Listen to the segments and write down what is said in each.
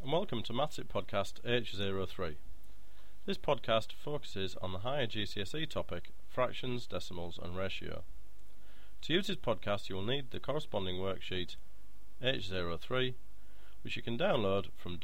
and welcome to Maths It Podcast H03. This podcast focuses on the higher GCSE topic, fractions, decimals and ratio. To use this podcast you will need the corresponding worksheet H03, which you can download from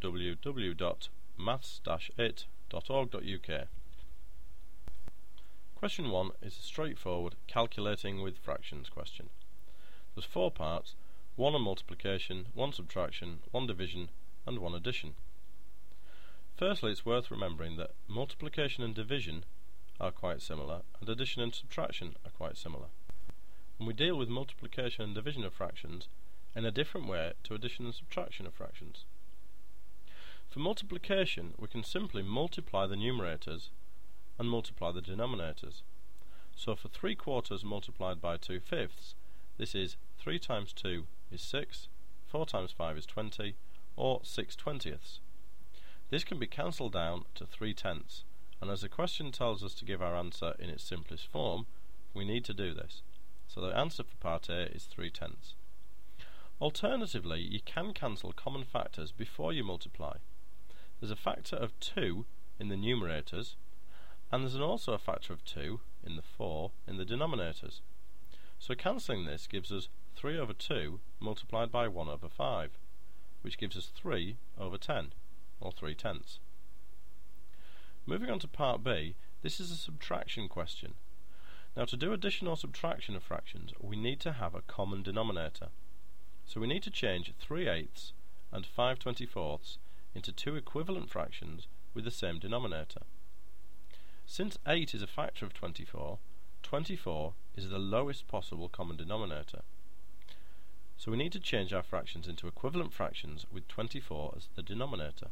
www.maths-it.org.uk. Question 1 is a straightforward calculating with fractions question. There's 4 parts, 1 on multiplication, 1 subtraction, 1 division and 1 addition. Firstly, it's worth remembering that multiplication and division are quite similar and addition and subtraction are quite similar. And we deal with multiplication and division of fractions in a different way to addition and subtraction of fractions. For multiplication, we can simply multiply the numerators and multiply the denominators. So for 3/4 multiplied by 2/5, this is 3 times 2 is 6, 4 times 5 is 20, or 6/20. This can be cancelled down to 3/10, and as the question tells us to give our answer in its simplest form, we need to do this. So the answer for part A is 3/10. Alternatively, you can cancel common factors before you multiply. There's a factor of 2 in the numerators, and there's also a factor of 2 in the 4 in the denominators. So cancelling this gives us 3 over 2 multiplied by 1 over 5, which gives us 3 over 10, or 3/10. Moving on to part B, this is a subtraction question. Now to do addition or subtraction of fractions, we need to have a common denominator. So we need to change 3/8 and 5/24 into 2 equivalent fractions with the same denominator. Since 8 is a factor of 24, 24 is the lowest possible common denominator. So we need to change our fractions into equivalent fractions with 24 as the denominator.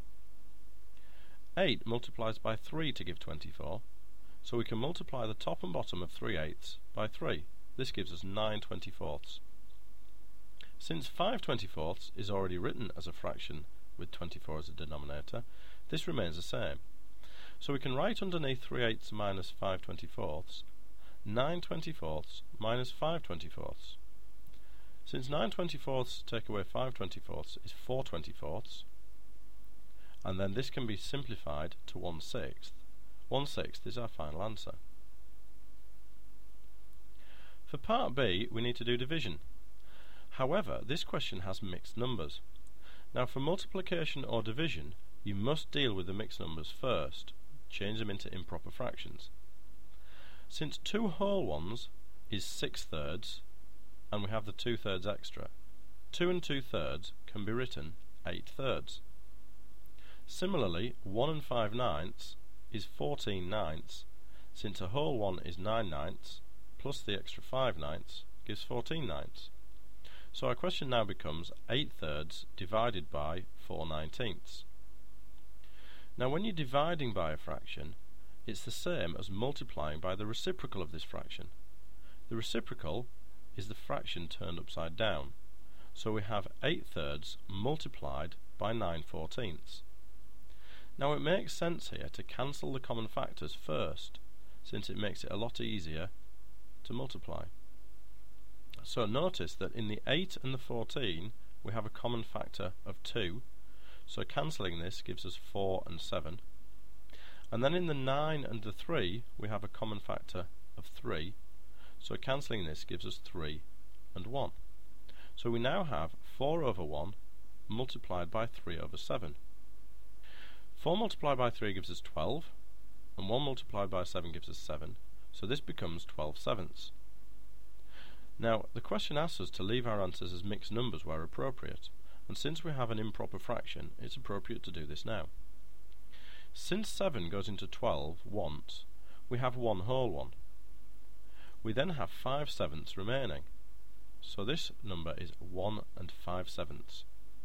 8 multiplies by 3 to give 24, so we can multiply the top and bottom of 3/8 by 3. This gives us 9/24. Since 5/24 is already written as a fraction with 24 as a denominator, this remains the same. So we can write underneath 3/8 minus 5/24 9/24 minus 5/24. Since 9/24 take away 5/24 is 4/24, and then this can be simplified to 1/6. 1/6 is our final answer. For part B, we need to do division. However, this question has mixed numbers. Now for multiplication or division, you must deal with the mixed numbers first, change them into improper fractions. Since 2 whole ones is 6/3, and we have the 2/3 extra, 2 and 2/3 can be written 8/3. Similarly, 1 and 5/9 is 14/9, since a whole one is 9/9, plus the extra 5/9 gives 14/9. So our question now becomes 8/3 divided by 4/19. Now when you're dividing by a fraction, it's the same as multiplying by the reciprocal of this fraction. The reciprocal is the fraction turned upside down, so we have 8/3 multiplied by 9/14. Now it makes sense here to cancel the common factors first, since it makes it a lot easier to multiply. So notice that in the 8 and the 14 we have a common factor of 2, so cancelling this gives us 4 and 7. And then in the 9 and the 3 we have a common factor of 3, so cancelling this gives us 3 and 1. So we now have 4 over 1 multiplied by 3 over 7. 4 multiplied by 3 gives us 12, and 1 multiplied by 7 gives us 7, so this becomes 12/7. Now the question asks us to leave our answers as mixed numbers where appropriate, and since we have an improper fraction, it's appropriate to do this now. Since 7 goes into 12 once, we have 1 whole one. We then have 5/7 remaining, so this number is 1 and 5/7.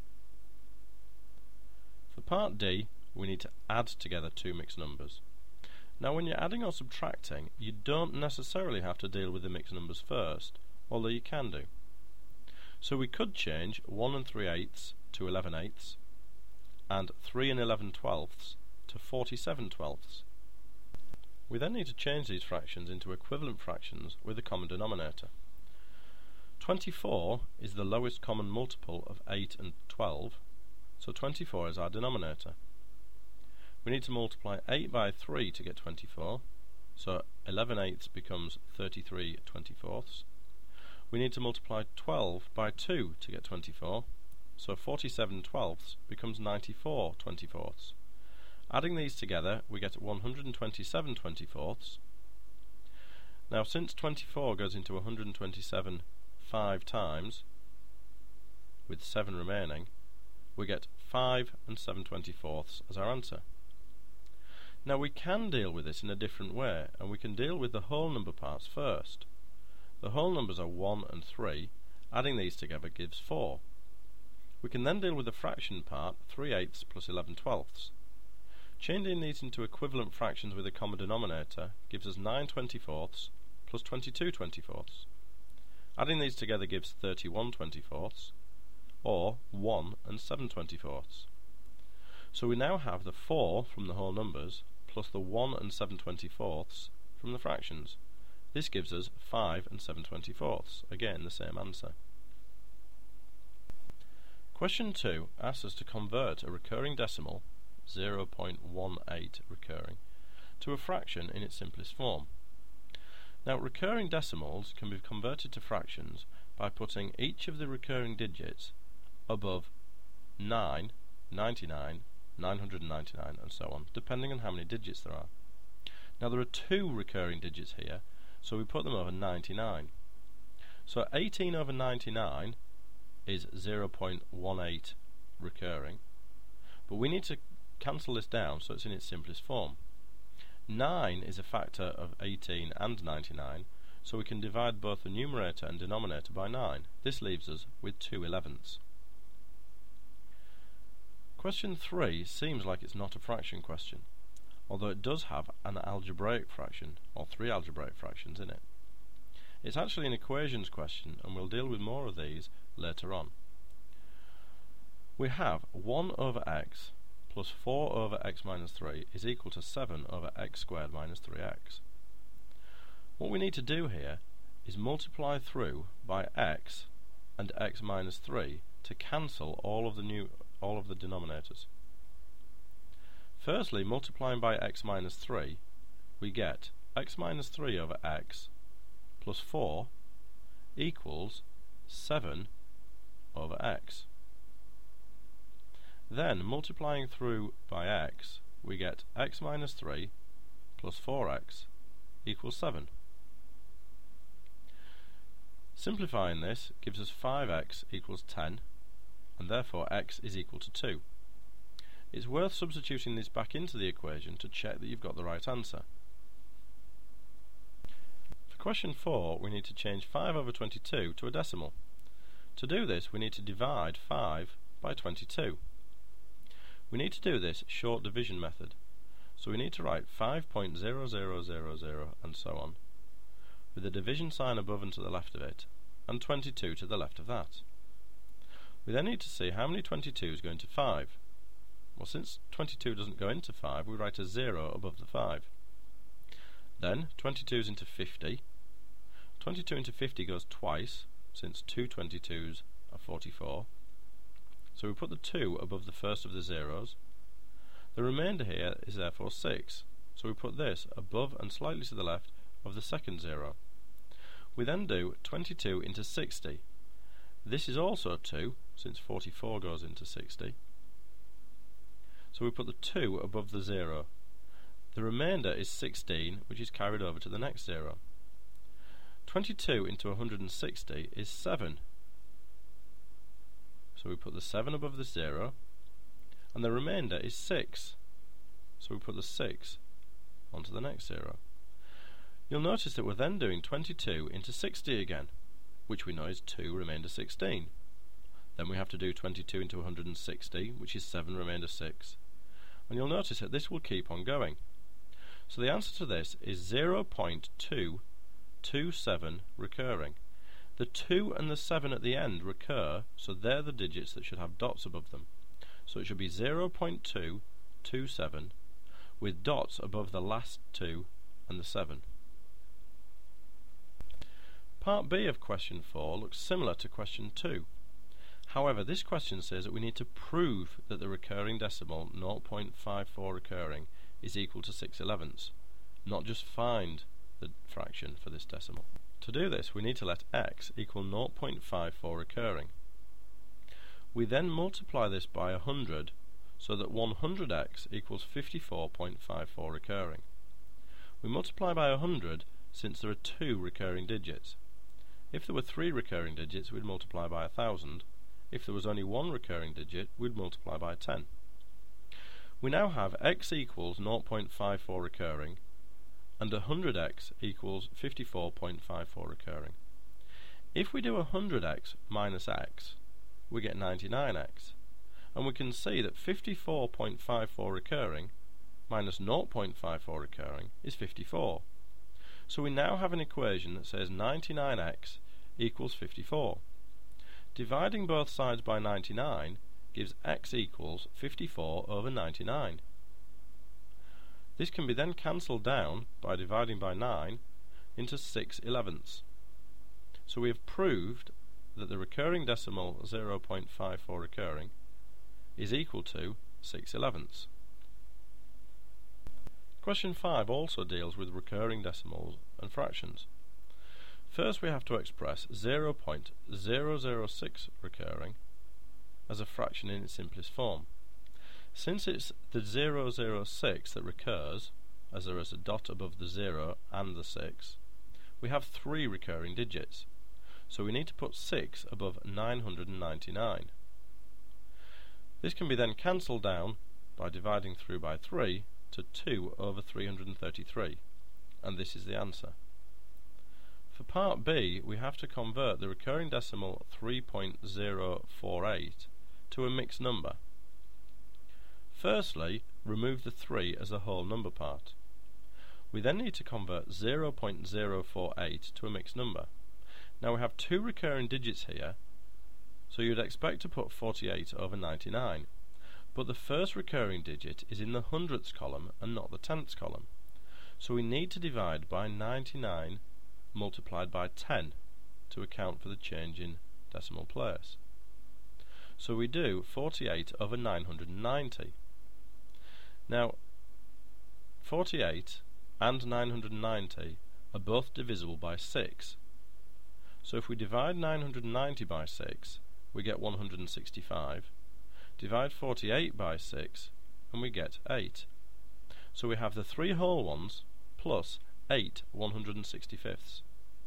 For part D, we need to add together 2 mixed numbers. Now when you're adding or subtracting, you don't necessarily have to deal with the mixed numbers first, although you can do. So we could change 1 and 3/8 to 11/8, and 3 and 11/12 to 47/12. We then need to change these fractions into equivalent fractions with a common denominator. 24 is the lowest common multiple of 8 and 12, so 24 is our denominator. We need to multiply 8 by 3 to get 24, so 11 eighths becomes 33 24ths. We need to multiply 12 by 2 to get 24, so 47 twelfths becomes 94 24ths. Adding these together, we get 127 24ths. Now, since 24 goes into 127 5 times, with 7 remaining, we get 5 and 7 24ths as our answer. Now, we can deal with this in a different way, and we can deal with the whole number parts first. The whole numbers are 1 and 3. Adding these together gives 4. We can then deal with the fraction part, 3 eighths plus 11 twelfths. Changing these into equivalent fractions with a common denominator gives us 9 24ths plus 22 24ths. Adding these together gives 31 24ths, or 1 and 7 24ths. So we now have the 4 from the whole numbers plus the 1 and 7 24ths from the fractions. This gives us 5 and 7 24ths, again the same answer. Question 2 asks us to convert a recurring decimal, 0.18 recurring, to a fraction in its simplest form. Now, recurring decimals can be converted to fractions by putting each of the recurring digits above 9, 99, 999 and so on, depending on how many digits there are. Now, there are 2 recurring digits here, so we put them over 99. So 18 over 99 is 0.18 recurring, but we need to cancel this down so it's in its simplest form. 9 is a factor of 18 and 99, so we can divide both the numerator and denominator by 9. This leaves us with 2 11ths. Question 3 seems like it's not a fraction question, although it does have an algebraic fraction, or 3 algebraic fractions in it. It's actually an equations question, and we'll deal with more of these later on. We have 1 over x plus 4 over x minus 3 is equal to 7 over x squared minus 3x. What we need to do here is multiply through by x and x minus 3 to cancel all of the denominators. Firstly, multiplying by x minus 3, we get x minus 3 over x plus 4 equals 7 over x. Then, multiplying through by x, we get x minus 3 plus 4x equals 7. Simplifying this gives us 5x equals 10, and therefore x is equal to 2. It's worth substituting this back into the equation to check that you've got the right answer. For question 4, we need to change 5 over 22 to a decimal. To do this, we need to divide 5 by 22. We need to do this short division method, so we need to write 5.0000 and so on, with the division sign above and to the left of it, and 22 to the left of that. We then need to see how many 22s go into 5. Well, since 22 doesn't go into 5, we write a 0 above the 5. Then 22s into 50. 22 into 50 goes twice, since 2 22s are 44. So we put the 2 above the first of the zeros. The remainder here is therefore 6, so we put this above and slightly to the left of the second 0. We then do 22 into 60. This is also 2, since 44 goes into 60. So we put the 2 above the 0. The remainder is 16, which is carried over to the next 0. 22 into 160 is 7. So we put the 7 above the 0, and the remainder is 6. So we put the 6 onto the next 0. You'll notice that we're then doing 22 into 60 again, which we know is 2 remainder 16. Then we have to do 22 into 160, which is 7 remainder 6. And you'll notice that this will keep on going. So the answer to this is 0.227 recurring. The 2 and the 7 at the end recur, so they're the digits that should have dots above them. So it should be 0.227 with dots above the last 2 and the 7. Part B of question 4 looks similar to question 2. However, this question says that we need to prove that the recurring decimal 0.54 recurring is equal to 6/11ths, not just find the fraction for this decimal. To do this, we need to let x equal 0.54 recurring. We then multiply this by 100 so that 100x equals 54.54 recurring. We multiply by 100 since there are 2 recurring digits. If there were 3 recurring digits, we'd multiply by 1000. If there was only 1 recurring digit, we'd multiply by 10. We now have x equals 0.54 recurring and 100x equals 54.54 recurring. If we do 100x minus x, we get 99x, and we can see that 54.54 recurring minus 0.54 recurring is 54. So we now have an equation that says 99x equals 54. Dividing both sides by 99 gives x equals 54 over 99. This can be then cancelled down by dividing by 9 into 6/11ths. So we have proved that the recurring decimal 0.54 recurring is equal to 6/11ths. Question 5 also deals with recurring decimals and fractions. First we have to express 0.006 recurring as a fraction in its simplest form. Since it's the 006 that recurs, as there is a dot above the 0 and the 6, we have 3 recurring digits, so we need to put 6 above 999. This can be then cancelled down by dividing through by 3 to 2 over 333, and this is the answer. For part B, we have to convert the recurring decimal 3.048 to a mixed number. Firstly, remove the 3 as a whole number part. We then need to convert 0.048 to a mixed number. Now we have 2 recurring digits here, so you'd expect to put 48 over 99, but the first recurring digit is in the hundredths column and not the tenths column, so we need to divide by 99 multiplied by 10 to account for the change in decimal place. So we do 48 over 990. Now 48 and 990 are both divisible by 6. So if we divide 990 by 6, we get 165. Divide 48 by 6 and we get 8. So we have the 3 whole ones plus 8 165ths.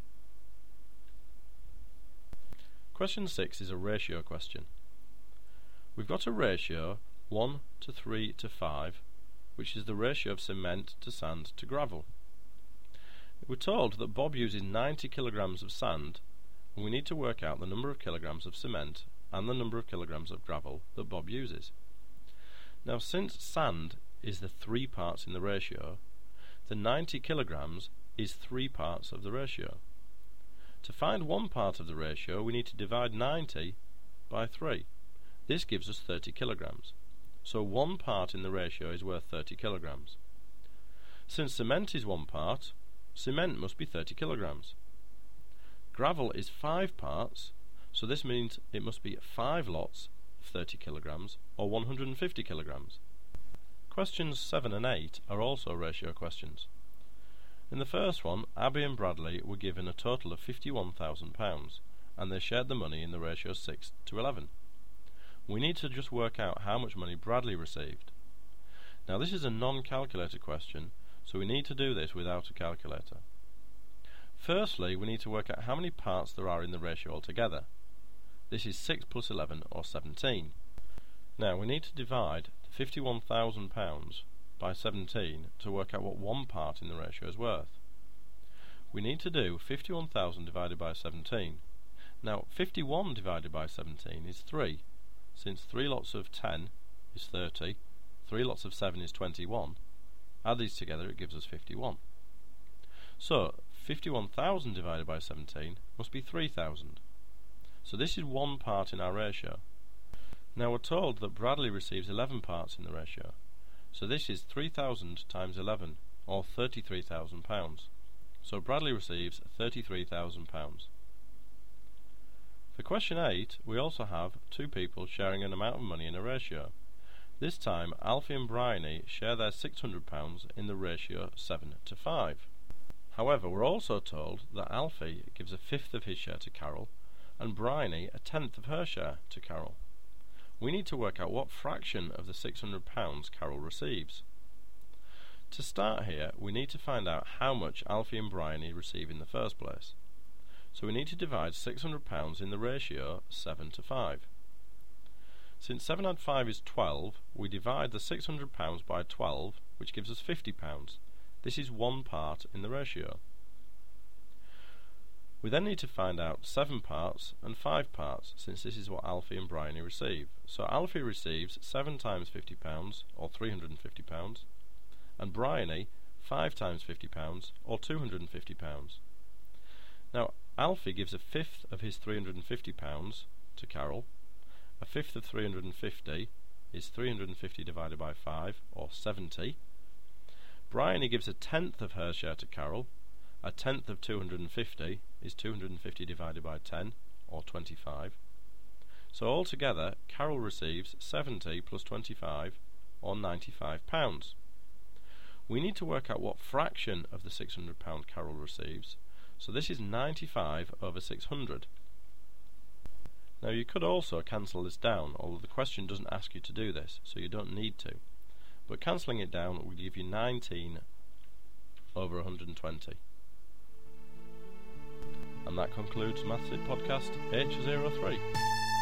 Question 6 is a ratio question. We've got a ratio 1 to 3 to 5, which is the ratio of cement to sand to gravel. We're told that Bob uses 90 kilograms of sand, and we need to work out the number of kilograms of cement and the number of kilograms of gravel that Bob uses. Now, since sand is the 3 parts in the ratio, the 90 kilograms is 3 parts of the ratio. To find 1 part of the ratio, we need to divide 90 by 3. This gives us 30 kilograms. So 1 part in the ratio is worth 30 kilograms. Since cement is 1 part, cement must be 30 kilograms. Gravel is 5 parts, so this means it must be 5 lots of 30 kilograms, or 150 kilograms. Questions 7 and 8 are also ratio questions. In the first one, Abby and Bradley were given a total of £51,000, and they shared the money in the ratio 6 to 11. We need to just work out how much money Bradley received. Now this is a non-calculator question, so we need to do this without a calculator. Firstly, we need to work out how many parts there are in the ratio altogether. This is 6 plus 11, or 17. Now we need to divide the £51,000 by 17 to work out what 1 part in the ratio is worth. We need to do 51,000 divided by 17. Now 51 divided by 17 is 3. Since 3 lots of 10 is 30, 3 lots of 7 is 21, add these together it gives us 51. So 51,000 divided by 17 must be 3,000. So this is 1 part in our ratio. Now we're told that Bradley receives 11 parts in the ratio, so this is 3,000 times 11, or £33,000. So Bradley receives £33,000. For question 8, we also have two people sharing an amount of money in a ratio. This time, Alfie and Bryony share their £600 in the ratio 7 to 5. However, we're also told that Alfie gives a fifth of his share to Carol, and Bryony a tenth of her share to Carol. We need to work out what fraction of the £600 Carol receives. To start here, we need to find out how much Alfie and Bryony receive in the first place. So we need to divide £600 in the ratio 7 to 5. Since 7 add 5 is 12, we divide the £600 by 12, which gives us £50. This is one part in the ratio. We then need to find out 7 parts and 5 parts, since this is what Alfie and Bryony receive. So Alfie receives 7 times £50, or £350, and Bryony 5 times £50, or £250. Now, Alfie gives a fifth of his £350 to Carol. A fifth of 350 is 350 divided by 5, or 70. Bryony gives a tenth of her share to Carol. A tenth of 250 is 250 divided by 10, or 25. So altogether, Carol receives 70 plus 25, or £95. We need to work out what fraction of the £600 Carol receives. So this is 95 over 600. Now you could also cancel this down, although the question doesn't ask you to do this, so you don't need to. But cancelling it down will give you 19 over 120. And that concludes Maths It Podcast H03.